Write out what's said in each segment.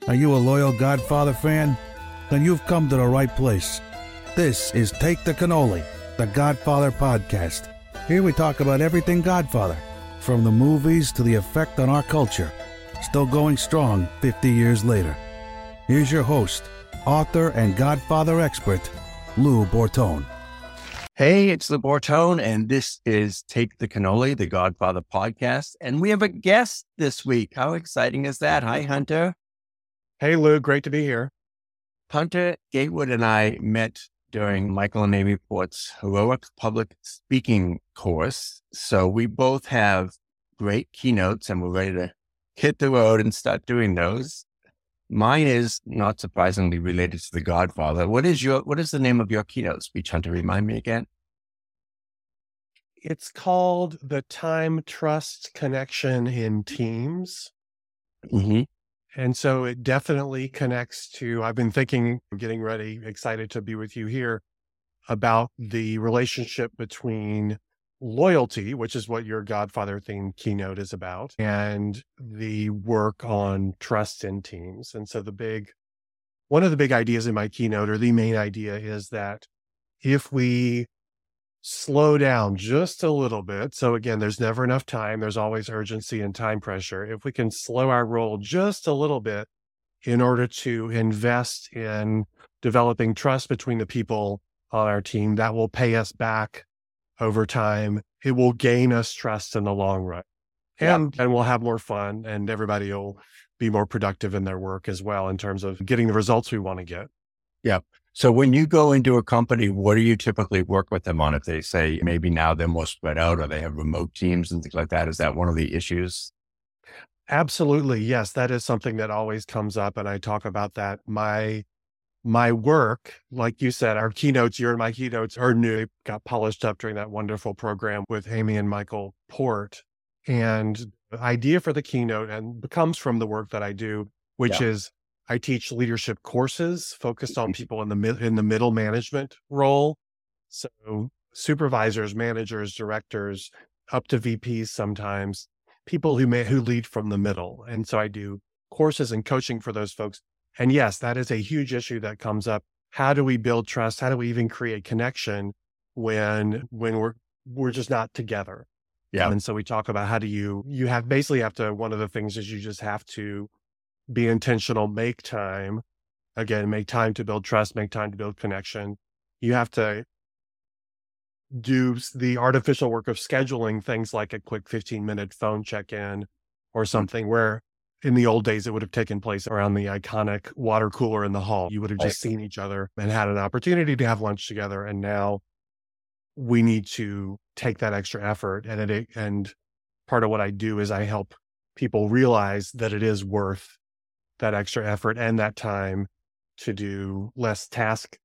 Are you a loyal Godfather fan? Then you've come to the right place. This is Take the Cannoli, the Godfather podcast. Here we talk about everything Godfather, from the movies to the effect on our culture. Still going strong 50 years later. Here's your host, author and Godfather expert, Lou Bortone. Hey, it's Lou Bortone, and this is Take the Cannoli, the Godfather podcast. And we have a guest this week. How exciting is that? Hi, Hunter. Hey, Lou. Great to be here. Hunter Gatewood and I met during Michael and Amy Port's Heroic Public Speaking course. So we both have great keynotes and we're ready to hit the road and start doing those. Mine is, not surprisingly, related to The Godfather. What is the name of your keynote speech, Hunter? Remind me again. It's called The Time Trust Connection in Teams. Mm-hmm. And so it definitely connects to, I've been thinking, getting ready, excited to be with you here, about the relationship between loyalty, which is what your Godfather themed keynote is about, and the work on trust in teams. And so one of the big ideas in my keynote, or the main idea, is that if we slow down just a little bit, so again, there's never enough time, there's always urgency and time pressure. If we can slow our roll just a little bit in order to invest in developing trust between the people on our team, that will pay us back over time. It will gain us trust in the long run. And we'll have more fun, and everybody will be more productive in their work as well in terms of getting the results we want to get. Yeah. So when you go into a company, what do you typically work with them on? If they say maybe now they're more spread out or they have remote teams and things like that, is that one of the issues? Absolutely. Yes, that is something that always comes up. And I talk about that. My work, like you said, our keynotes, your and my keynotes are new. They got polished up during that wonderful program with Amy and Michael Port. And the idea for the keynote comes from the work that I do, which is I teach leadership courses focused on people in the middle management role. So supervisors, managers, directors, up to VPs sometimes, people who lead from the middle. And so I do courses and coaching for those folks. And yes, that is a huge issue that comes up. How do we build trust? How do we even create connection when we're just not together? Yeah. And so we talk about how do you have to, one of the things is you just have to be intentional, make time to build trust, make time to build connection. You have to do the artificial work of scheduling things like a quick 15-minute phone check-in or something where in the old days, it would have taken place around the iconic water cooler in the hall. You would have just seen each other and had an opportunity to have lunch together. And now we need to take that extra effort. And part of what I do is I help people realize that it is worth that extra effort and that time to do less task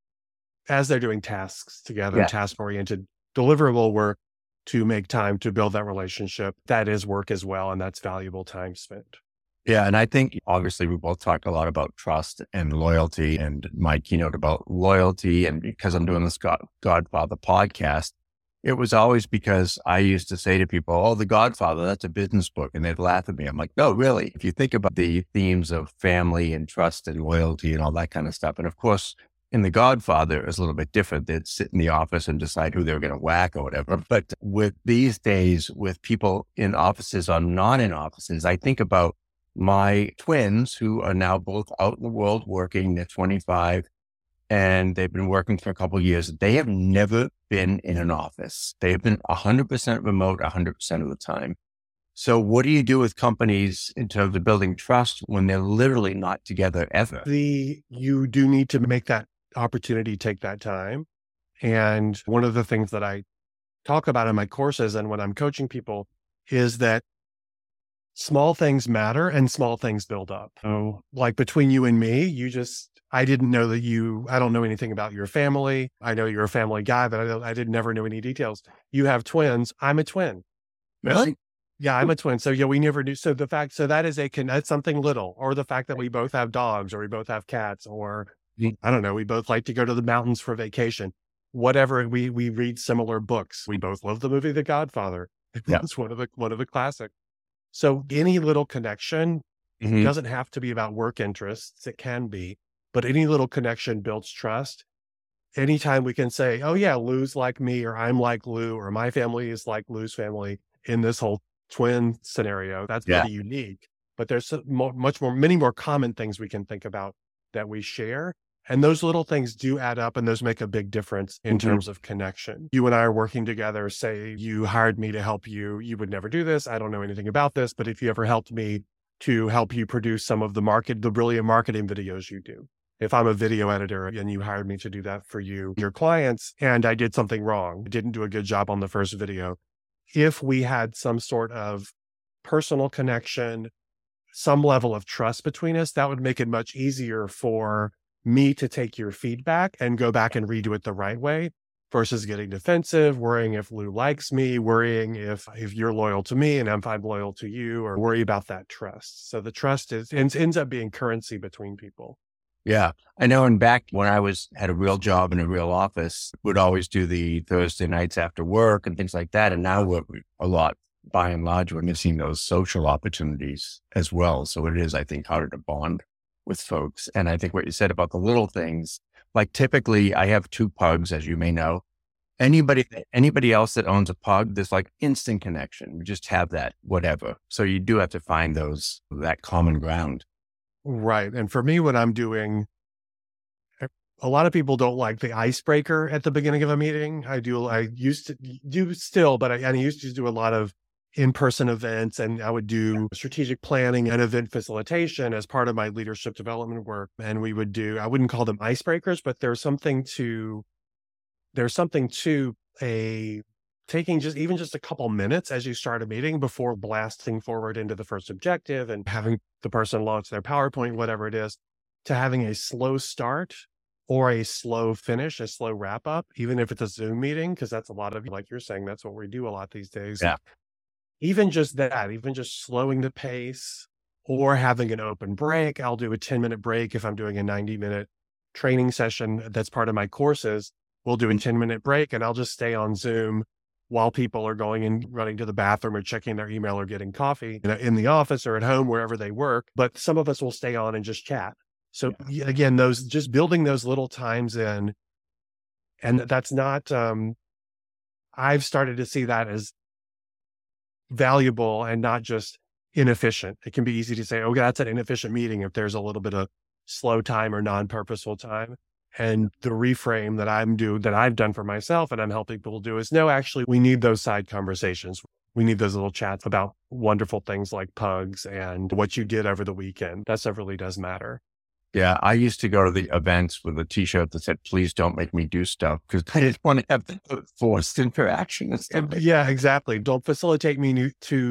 as they're doing tasks together, task-oriented, deliverable work, to make time to build that relationship. That is work as well, and that's valuable time spent. Yeah. And I think obviously we both talked a lot about trust and loyalty, and my keynote about loyalty. And because I'm doing this Godfather podcast, it was always because I used to say to people, oh, The Godfather, that's a business book. And they'd laugh at me. I'm like, no, really? If you think about the themes of family and trust and loyalty and all that kind of stuff. And of course, in The Godfather, it's a little bit different. They'd sit in the office and decide who they were going to whack or whatever. But with these days, with people in offices or not in offices, I think about my twins who are now both out in the world working. They're 25 and they've been working for a couple of years. They have never been in an office. They've been 100% remote 100% of the time. So what do you do with companies in terms of building trust when they're literally not together ever? You do need to make that opportunity take that time. And one of the things that I talk about in my courses and when I'm coaching people is that small things matter and small things build up. So like between you and me, I didn't know I don't know anything about your family. I know you're a family guy, but I didn't never know any details. You have twins. I'm a twin. Really? Yeah, I'm a twin. So yeah, we never knew. So that's something little, or the fact that we both have dogs or we both have cats, or I don't know, we both like to go to the mountains for vacation. Whatever, we read similar books. We both love the movie The Godfather. It's one of the classics. So any little connection It doesn't have to be about work interests. It can be, but any little connection builds trust. Anytime we can say, oh yeah, Lou's like me, or I'm like Lou, or my family is like Lou's family in this whole twin scenario, that's Yeah. pretty unique. But there's many more common things we can think about that we share. And those little things do add up, and those make a big difference in terms of connection. You and I are working together. Say you hired me to help you. You would never do this. I don't know anything about this, but if you ever helped me to help you produce some of the brilliant marketing videos you do. If I'm a video editor and you hired me to do that for you, your clients, and I did something wrong, didn't do a good job on the first video, if we had some sort of personal connection, some level of trust between us, that would make it much easier for me to take your feedback and go back and redo it the right way versus getting defensive, worrying if Lou likes me, worrying if you're loyal to me and if I'm loyal to you, or worry about that trust. So the trust ends up being currency between people. Yeah. I know. And back when I had a real job in a real office, would always do the Thursday nights after work and things like that. And now we're by and large, we're missing those social opportunities as well. So it is, I think, harder to bond with folks. And I think what you said about the little things, like typically I have 2 pugs, as you may know. Anybody else that owns a pug, there's like instant connection. We just have that, whatever. So you do have to find that common ground. Right. And for me, what I'm doing, a lot of people don't like the icebreaker at the beginning of a meeting. I used to do still, but I used to do a lot of in-person events, and I would do strategic planning and event facilitation as part of my leadership development work. And I wouldn't call them icebreakers, but there's something to taking just a couple minutes as you start a meeting before blasting forward into the first objective and having the person launch their PowerPoint, whatever it is, to having a slow start or a slow finish, a slow wrap up, even if it's a Zoom meeting, because that's a lot of, like you're saying, that's what we do a lot these days. Yeah. Even just slowing the pace or having an open break. I'll do a 10-minute break if I'm doing a 90-minute training session that's part of my courses. We'll do a 10-minute break, and I'll just stay on Zoom while people are going and running to the bathroom or checking their email or getting coffee in the office or at home, wherever they work. But some of us will stay on and just chat. So again, just building those little times in, and that's not, I've started to see that as valuable and not just inefficient. It can be easy to say, oh, that's an inefficient meeting if there's a little bit of slow time or non-purposeful time. And the reframe that I've done for myself and I'm helping people do is, no, actually, we need those side conversations. We need those little chats about wonderful things like pugs and what you did over the weekend. That stuff really does matter. Yeah. I used to go to the events with a t-shirt that said, please don't make me do stuff, because I didn't want to have the forced interaction and stuff. Yeah, exactly. Don't facilitate me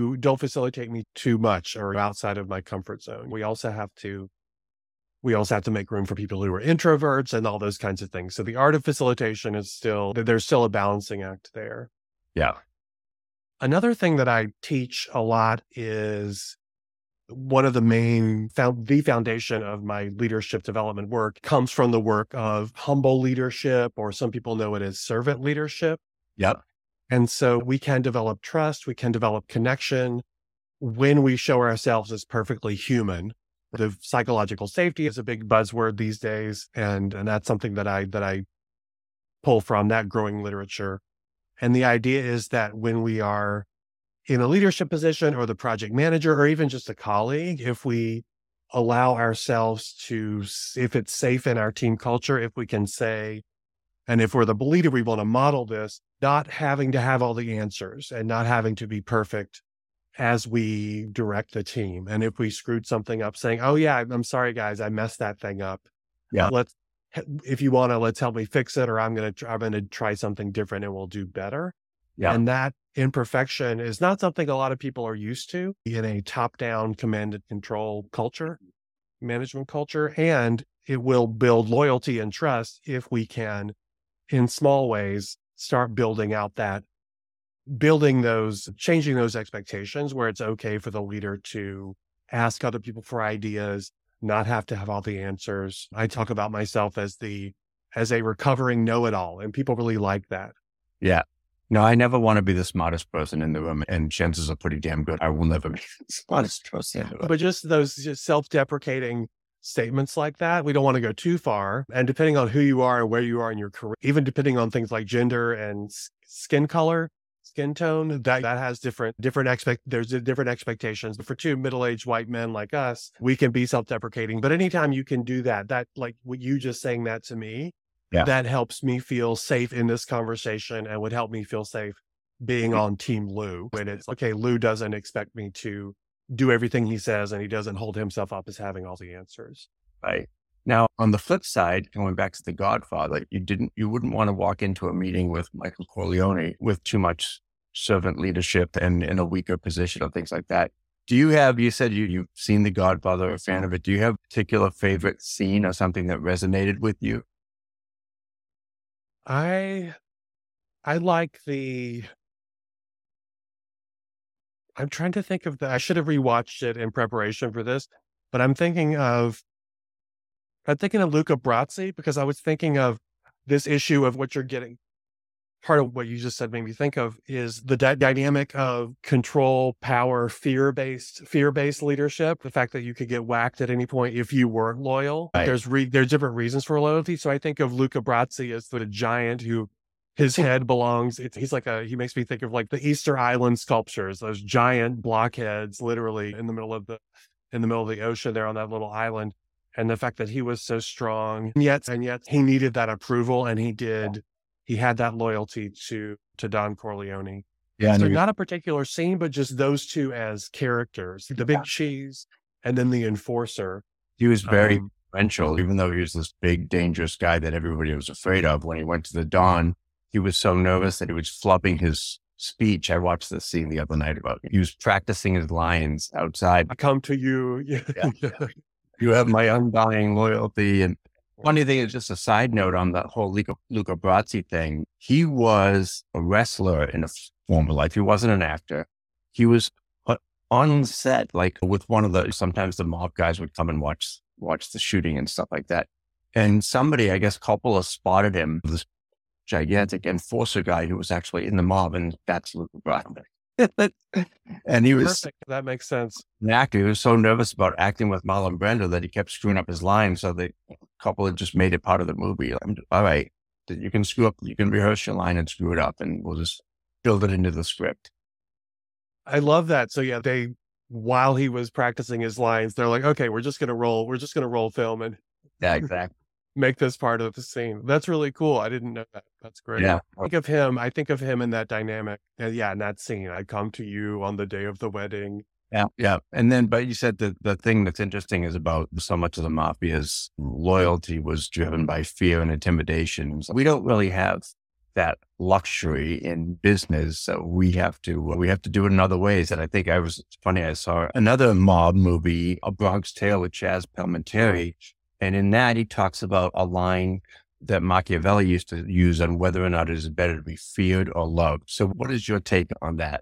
too much or outside of my comfort zone. We also have to make room for people who are introverts and all those kinds of things. So the art of facilitation there's still a balancing act there. Yeah. Another thing that I teach a lot is one of the foundation of my leadership development work comes from the work of humble leadership, or some people know it as servant leadership. Yep. And so we can develop trust, we can develop connection when we show ourselves as perfectly human. The psychological safety is a big buzzword these days. And that's something that I pull from that growing literature. And the idea is that when we are in a leadership position or the project manager, or even just a colleague, if we allow ourselves to, if it's safe in our team culture, if we can say, and if we're the leader, we want to model this, not having to have all the answers and not having to be perfect as we direct the team. And if we screwed something up, saying, oh yeah, I'm sorry guys, I messed that thing up. Yeah. If you want to, let's help me fix it, or I'm going to try something different and we'll do better. Yeah. And that imperfection is not something a lot of people are used to in a top-down command and control culture, management culture. And it will build loyalty and trust if we can, in small ways, start changing those expectations where it's okay for the leader to ask other people for ideas, not have to have all the answers. I talk about myself as a recovering know-it-all, and people really like that. Yeah. No, I never want to be the smartest person in the room, and chances are pretty damn good I will never be the smartest person in the room. But just those self-deprecating statements like that, we don't want to go too far. And depending on who you are and where you are in your career, even depending on things like gender and skin color, skin tone, that has different there's different expectations. But for two middle-aged white men like us, we can be self-deprecating. But anytime you can do that like what you just saying that to me, that helps me feel safe in this conversation and would help me feel safe being on Team Lou. When it's okay, Lou doesn't expect me to do everything he says, and he doesn't hold himself up as having all the answers. Right. Now, on the flip side, going back to The Godfather, you wouldn't want to walk into a meeting with Michael Corleone with too much servant leadership and in a weaker position or things like that. You said you've seen The Godfather, a fan of it. Do you have a particular favorite scene or something that resonated with you? I like I'm trying to think of I should have rewatched it in preparation for this, but I'm thinking of Luca Brasi, because I was thinking of this issue of what you're getting. Part of what you just said made me think of is the dynamic of control, power, fear-based leadership. The fact that you could get whacked at any point if you weren't loyal. Right. There's different reasons for loyalty. So I think of Luca Brasi as the giant who his head belongs. He's like he makes me think of like the Easter Island sculptures, those giant blockheads, literally in the middle of the ocean there on that little island. And the fact that he was so strong, and yet he needed that approval, and he had that loyalty to Don Corleone. Yeah. So not a particular scene, but just those two as characters, the big cheese and then the enforcer. He was very influential, even though he was this big, dangerous guy that everybody was afraid of. When he went to the Don, he was so nervous that he was flubbing his speech. I watched this scene the other night about he was practicing his lines outside. I come to you. Yeah. You have my undying loyalty. And funny thing is, just a side note on that whole Luca Brasi thing. He was a wrestler in a former life. He wasn't an actor. He was on set, like with sometimes the mob guys would come and watch the shooting and stuff like that. And somebody, I guess Coppola, spotted him, this gigantic enforcer guy who was actually in the mob, and that's Luca Brasi. And he was perfect. That makes sense. An actor. He was so nervous about acting with Marlon Brando that he kept screwing up his lines. So the couple had just made it part of the movie. All right, you can screw up, you can rehearse your line and screw it up, and we'll just build it into the script. I love that. So yeah, while he was practicing his lines, they're like, okay, we're just gonna roll film and exactly. Make this part of the scene. That's really cool. I didn't know that. That's great. Yeah. I think of him in that dynamic. And in that scene, I come to you on the day of the wedding. Yeah. Yeah. And then, but you said that the thing that's interesting is about so much of the mafia's loyalty was driven by fear and intimidation. So we don't really have that luxury in business. So we have to do it in other ways. And I think it's funny. I saw another mob movie, A Bronx Tale with Chaz Palminteri. And in that, he talks about a line that Machiavelli used to use on whether or not it is better to be feared or loved. So what is your take on that?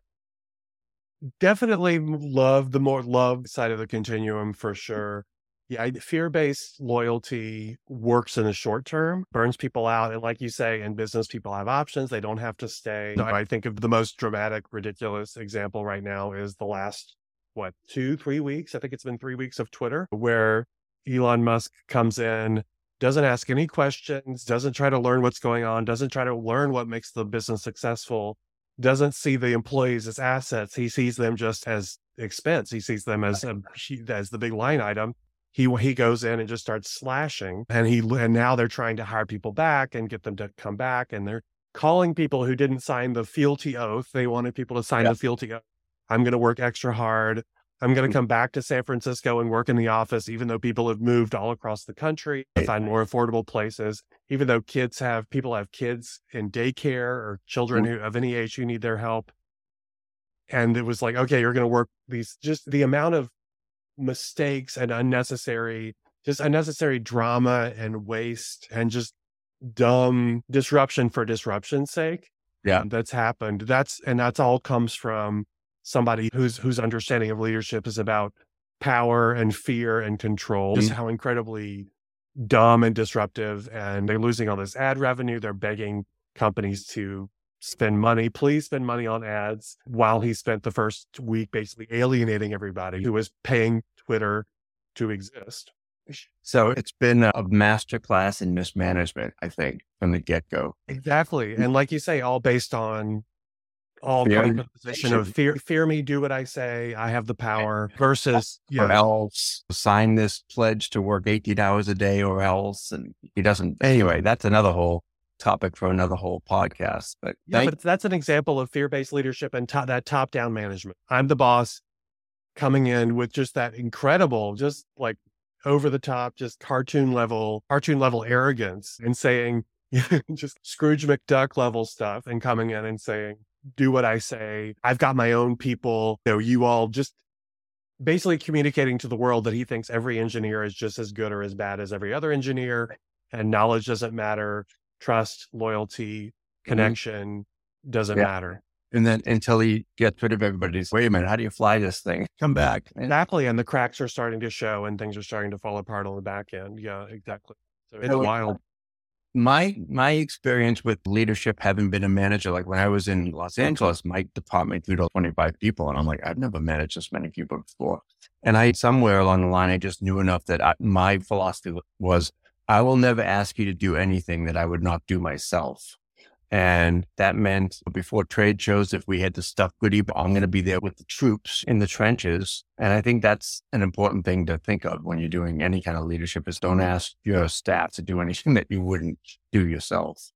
Definitely the more love side of the continuum for sure. Yeah, fear-based loyalty works in the short term, burns people out. And like you say, in business, people have options. They don't have to stay. So I think of the most dramatic, ridiculous example right now is the last, 2-3 weeks? I think it's been 3 weeks of Twitter, where Elon Musk comes in, doesn't ask any questions, doesn't try to learn what's going on, doesn't try to learn what makes the business successful, doesn't see the employees as assets. He sees them just as expense. He sees them as the big line item. He goes in and just starts slashing, and now they're trying to hire people back and get them to come back, and they're calling people who didn't sign the fealty oath. They wanted people to sign the fealty oath. I'm going to work extra hard. I'm going to come back to San Francisco and work in the office, even though people have moved all across the country to find more affordable places, even though people have kids in daycare or children who of any age who need their help. And it was like, okay, you're going to work just the amount of mistakes and unnecessary drama and waste and just dumb disruption for disruption's sake. Yeah. That's happened. That's all comes from somebody whose understanding of leadership is about power and fear and control. Just how incredibly dumb and disruptive, and they're losing all this ad revenue. They're begging companies to spend money. Please spend money on ads, while he spent the first week basically alienating everybody who was paying Twitter to exist. So it's been a masterclass in mismanagement, I think, from the get-go. Exactly. And like you say, all based on all from the position of fear me, do what I say, I have the power, versus or else sign this pledge to work 18 hours a day or else. And he doesn't. Anyway, that's another whole topic for another whole podcast. But but that's an example of fear-based leadership and that top-down management. I'm the boss coming in with just that incredible, just like over the top, just cartoon level arrogance, and saying just Scrooge McDuck level stuff, and coming in and saying, do what I say. I've got my own people. You all just basically communicating to the world that he thinks every engineer is just as good or as bad as every other engineer. And knowledge doesn't matter. Trust, loyalty, connection doesn't matter. And then until he gets rid of everybody's, wait a minute, how do you fly this thing? Come back. Exactly. And the cracks are starting to show and things are starting to fall apart on the back end. Yeah, exactly. So it's wild. My experience with leadership, having been a manager, like when I was in Los Angeles, my department included 25 people. And I'm like, I've never managed this many people before. And somewhere along the line, I just knew enough that my philosophy was, I will never ask you to do anything that I would not do myself. And that meant before trade shows, if we had to stuff goodie, I'm going to be there with the troops in the trenches. And I think that's an important thing to think of when you're doing any kind of leadership, is don't ask your staff to do anything that you wouldn't do yourself,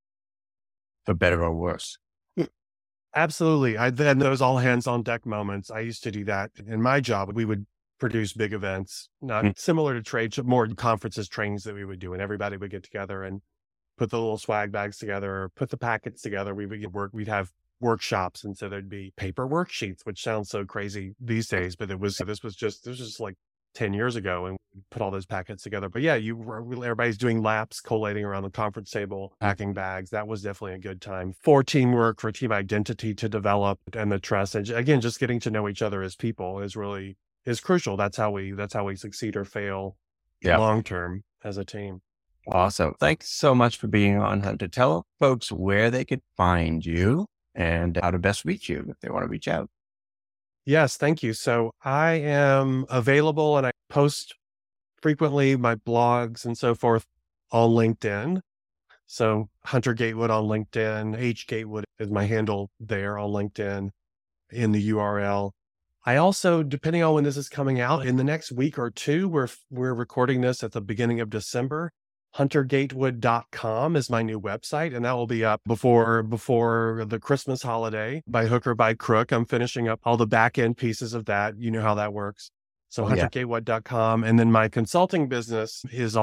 for better or worse. Absolutely. Then those all hands on deck moments. I used to do that in my job. We would produce big events, not similar to trade, more conferences, trainings that we would do, and everybody would get together and put the little swag bags together, put the packets together. We'd have workshops. And so there'd be paper worksheets, which sounds so crazy these days, but this was just like 10 years ago, and we put all those packets together. But yeah, everybody's doing laps, collating around the conference table, packing bags. That was definitely a good time for teamwork, for team identity to develop, and the trust. And again, just getting to know each other as people is crucial. That's how we succeed or fail long-term as a team. Awesome. Thanks so much for being on, Hunter. Tell folks where they could find you and how to best reach you if they want to reach out. Yes, thank you. So I am available, and I post frequently my blogs and so forth on LinkedIn. So Hunter Gatewood on LinkedIn, H Gatewood is my handle there on LinkedIn in the URL. I also, depending on when this is coming out, in the next week or two, we're recording this at the beginning of December. HunterGatewood.com is my new website, and that will be up before the Christmas holiday. By hook or by crook, I'm finishing up all the back end pieces of that. You know how that works. So HunterGatewood.com. And then my consulting business is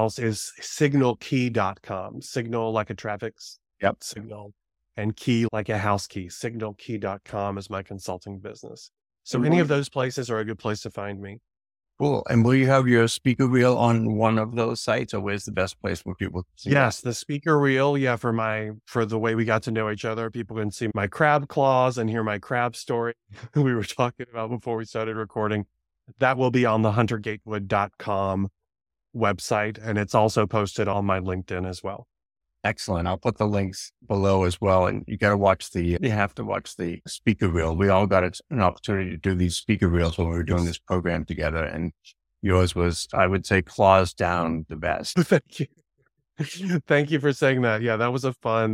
SignalKey.com. Signal like a traffic signal, and key like a house key. SignalKey.com is my consulting business. So any of those places are a good place to find me. Cool. And will you have your speaker reel on one of those sites, or where's the best place for people to see Yes, the speaker reel. Yeah, for the way we got to know each other. People can see my crab claws and hear my crab story we were talking about before we started recording. That will be on the HunterGatewood.com website. And it's also posted on my LinkedIn as well. Excellent. I'll put the links below as well. And you have to watch the speaker reel. We all got an opportunity to do these speaker reels when we were doing this program together. And yours was, I would say, claws down the best. Thank you. Thank you for saying that. Yeah, that was a fun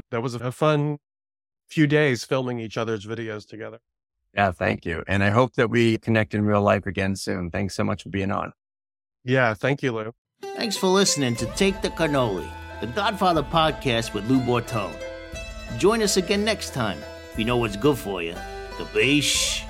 few days filming each other's videos together. Yeah, thank you. And I hope that we connect in real life again soon. Thanks so much for being on. Yeah, thank you, Lou. Thanks for listening to Take the Cannoli, the Godfather podcast with Lou Bortone. Join us again next time. If you know what's good for you, the beesh.